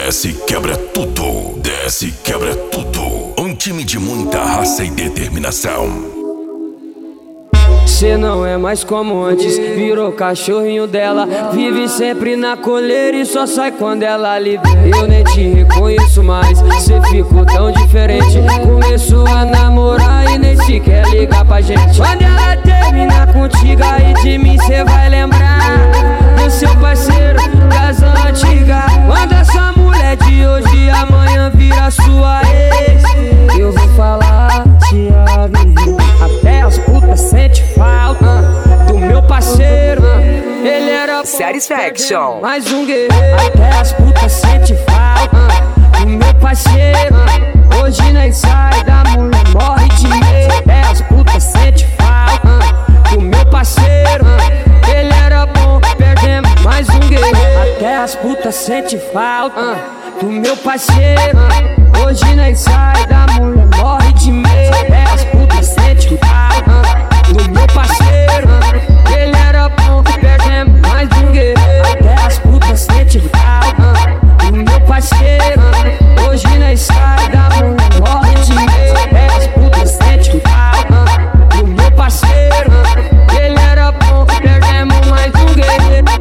Desce, quebra tudo. Desce, quebra tudo. Um time de muita raça e determinação. Cê não é mais como antes, virou cachorrinho dela. Vive sempre na coleira e só sai quando ela lhe vê. Eu nem te reconheço mais, cê ficou tão diferente. Começou a namorar e nem sequer ligar pra gente. Quando ela terminar contigo aí de mim cê vai lembrar do seu parceiro das antigas. Quando essa mulher de hoje amanhã vira sua ex, eu vou falar, te aviso, até as putas sente falta do meu parceiro. Ele era Satisfaction. mais um guerreiro. Até as putas sente falta do meu parceiro. Hoje nem sai da mulher, morre de medo. Até as putas sente falta do meu parceiro. Ele era bom, perdemos mais um guerreiro. Até as putas sente falta do meu parceiro. Hoje nem sai da mulher, morre de medo. Até as putas sente falta do meu parceiro. Ele era bom, perdemos mais um guerreiro. Até as putas sente falta do meu parceiro. Hoje nem sai da mulher, morre de medo. Até as putas sente falta do meu parceiro. Ele era bom, perdemos mais um guerreiro.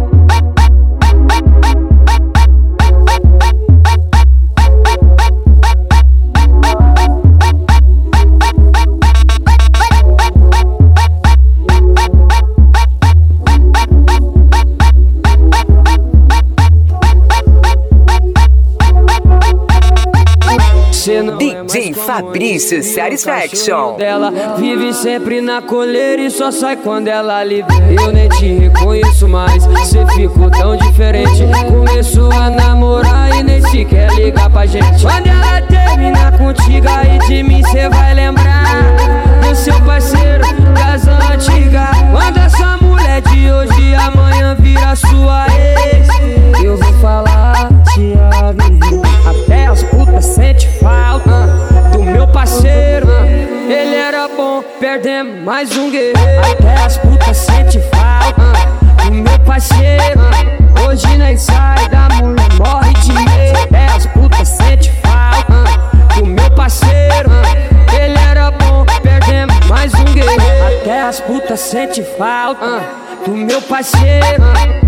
DJ Fabrício Satisfaction. Dela vive sempre na coleira e só sai quando ela lhe vê. Eu nem te reconheço mais, cê ficou tão diferente. Começou a namorar e nem sequer ligar pra gente. Quando ela terminar contigo aí de mim cê vai lembrar do seu parceiro das antigas. Quando essa mulher de hoje amanhã vira sua ex, eu vou falar, te aviso, até as putas sente falta do meu parceiro. Ele era bom, perdemos mais um guerreiro. Até as putas sente falta do meu parceiro. Hoje nem sai da mulher, morre de medo. Até as putas sente falta do meu parceiro. Ele era bom, perdemos mais um guerreiro. Até as putas sente falta do meu parceiro.